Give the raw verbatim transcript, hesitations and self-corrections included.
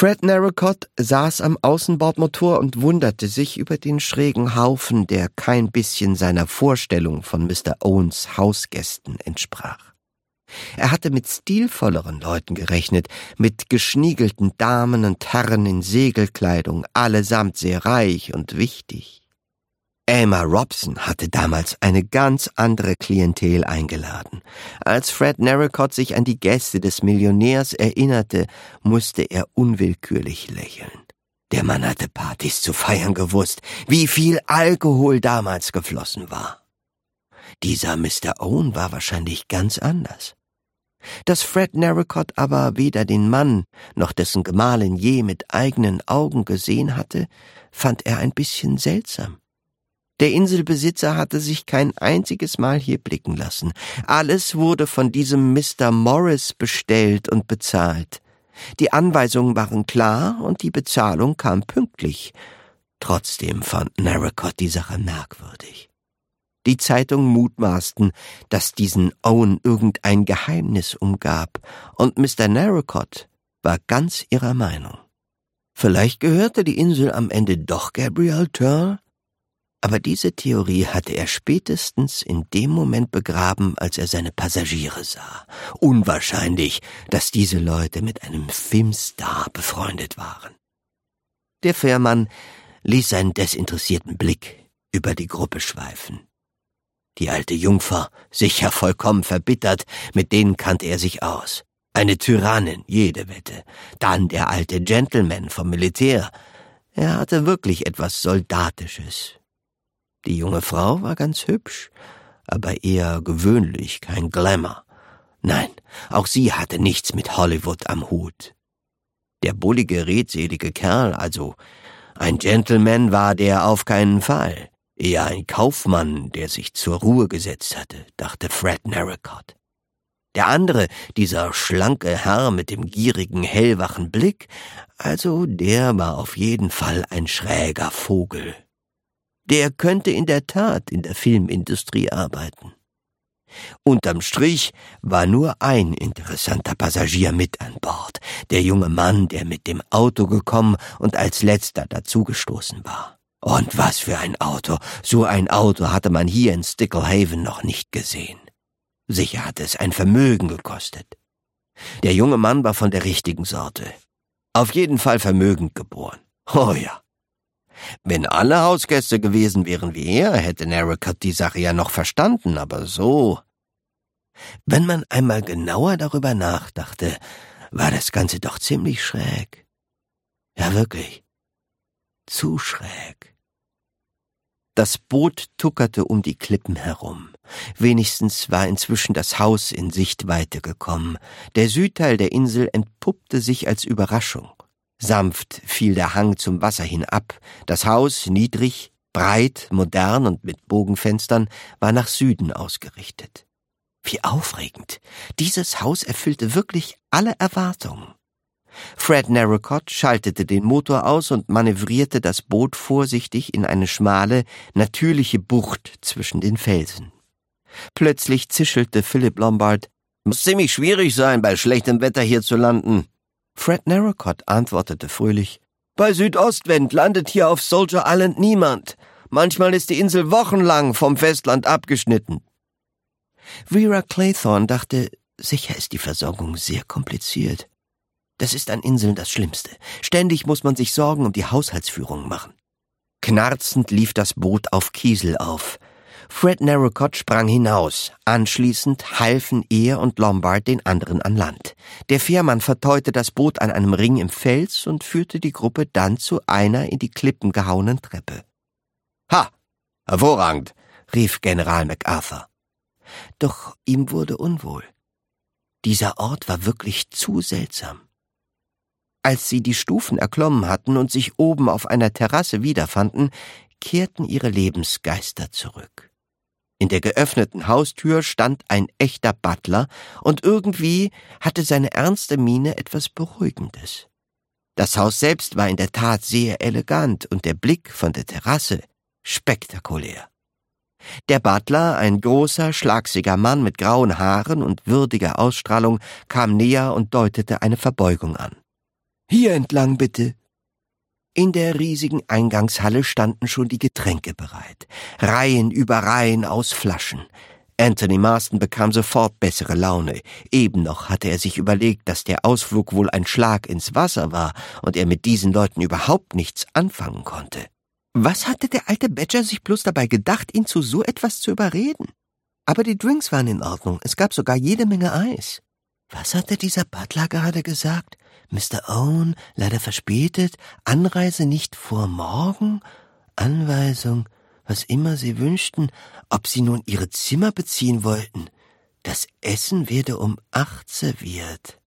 Fred Narracott saß am Außenbordmotor und wunderte sich über den schrägen Haufen, der kein bisschen seiner Vorstellung von Mister Owens Hausgästen entsprach. Er hatte mit stilvolleren Leuten gerechnet, mit geschniegelten Damen und Herren in Segelkleidung, allesamt sehr reich und wichtig. Elmer Robson hatte damals eine ganz andere Klientel eingeladen. Als Fred Narracott sich an die Gäste des Millionärs erinnerte, musste er unwillkürlich lächeln. Der Mann hatte Partys zu feiern gewusst, wie viel Alkohol damals geflossen war. Dieser Mister Owen war wahrscheinlich ganz anders. Dass Fred Narracott aber weder den Mann noch dessen Gemahlin je mit eigenen Augen gesehen hatte, fand er ein bisschen seltsam. Der Inselbesitzer hatte sich kein einziges Mal hier blicken lassen. Alles wurde von diesem Mister Morris bestellt und bezahlt. Die Anweisungen waren klar und die Bezahlung kam pünktlich. Trotzdem fand Narracott die Sache merkwürdig. Die Zeitungen mutmaßten, dass diesen Owen irgendein Geheimnis umgab, und Mister Narracott war ganz ihrer Meinung. Vielleicht gehörte die Insel am Ende doch Gabriel Turl? Aber diese Theorie hatte er spätestens in dem Moment begraben, als er seine Passagiere sah. Unwahrscheinlich, dass diese Leute mit einem Filmstar befreundet waren. Der Fährmann ließ seinen desinteressierten Blick über die Gruppe schweifen. Die alte Jungfer, sicher vollkommen verbittert, mit denen kannte er sich aus. Eine Tyrannin, jede Wette. Dann der alte Gentleman vom Militär. Er hatte wirklich etwas Soldatisches. Die junge Frau war ganz hübsch, aber eher gewöhnlich, kein Glamour. Nein, auch sie hatte nichts mit Hollywood am Hut. Der bullige, redselige Kerl, also ein Gentleman, war der auf keinen Fall. Eher ein Kaufmann, der sich zur Ruhe gesetzt hatte, dachte Fred Narracott. Der andere, dieser schlanke Herr mit dem gierigen, hellwachen Blick, also der war auf jeden Fall ein schräger Vogel. Der könnte in der Tat in der Filmindustrie arbeiten. Unterm Strich war nur ein interessanter Passagier mit an Bord, der junge Mann, der mit dem Auto gekommen und als letzter dazugestoßen war. Und was für ein Auto! So ein Auto hatte man hier in Sticklehaven noch nicht gesehen. Sicher hatte es ein Vermögen gekostet. Der junge Mann war von der richtigen Sorte. Auf jeden Fall vermögend geboren. Oh ja. Wenn alle Hausgäste gewesen wären wie er, hätte Narracott die Sache ja noch verstanden, aber so. Wenn man einmal genauer darüber nachdachte, war das Ganze doch ziemlich schräg. Ja, wirklich. Zu schräg. Das Boot tuckerte um die Klippen herum. Wenigstens war inzwischen das Haus in Sichtweite gekommen. Der Südteil der Insel entpuppte sich als Überraschung. Sanft fiel der Hang zum Wasser hinab. Das Haus, niedrig, breit, modern und mit Bogenfenstern, war nach Süden ausgerichtet. Wie aufregend! Dieses Haus erfüllte wirklich alle Erwartungen. Fred Narracott schaltete den Motor aus und manövrierte das Boot vorsichtig in eine schmale, natürliche Bucht zwischen den Felsen. Plötzlich zischelte Philip Lombard: »Muss ziemlich schwierig sein, bei schlechtem Wetter hier zu landen.« Fred Narracott antwortete fröhlich: »Bei Südostwind landet hier auf Soldier Island niemand. Manchmal ist die Insel wochenlang vom Festland abgeschnitten.« Vera Claythorne dachte, sicher ist die Versorgung sehr kompliziert. Das ist an Inseln das Schlimmste. Ständig muss man sich Sorgen um die Haushaltsführung machen. Knarzend lief das Boot auf Kiesel auf. Fred Narracott sprang hinaus. Anschließend halfen er und Lombard den anderen an Land. Der Fährmann verteute das Boot an einem Ring im Fels und führte die Gruppe dann zu einer in die Klippen gehauenen Treppe. »Ha! Hervorragend!« rief General MacArthur. Doch ihm wurde unwohl. Dieser Ort war wirklich zu seltsam. Als sie die Stufen erklommen hatten und sich oben auf einer Terrasse wiederfanden, kehrten ihre Lebensgeister zurück. In der geöffneten Haustür stand ein echter Butler, und irgendwie hatte seine ernste Miene etwas Beruhigendes. Das Haus selbst war in der Tat sehr elegant und der Blick von der Terrasse spektakulär. Der Butler, ein großer, schlagsiger Mann mit grauen Haaren und würdiger Ausstrahlung, kam näher und deutete eine Verbeugung an. Hier entlang bitte.« In der riesigen Eingangshalle standen schon die Getränke bereit. Reihen über Reihen aus Flaschen. Anthony Marston bekam sofort bessere Laune. Eben noch hatte er sich überlegt, dass der Ausflug wohl ein Schlag ins Wasser war und er mit diesen Leuten überhaupt nichts anfangen konnte. Was hatte der alte Badger sich bloß dabei gedacht, ihn zu so etwas zu überreden? Aber die Drinks waren in Ordnung, es gab sogar jede Menge Eis. Was hatte dieser Butler gerade gesagt? Mister Owen, leider verspätet, Anreise nicht vor morgen? Anweisung, was immer sie wünschten, ob sie nun ihre Zimmer beziehen wollten. Das Essen werde um acht serviert.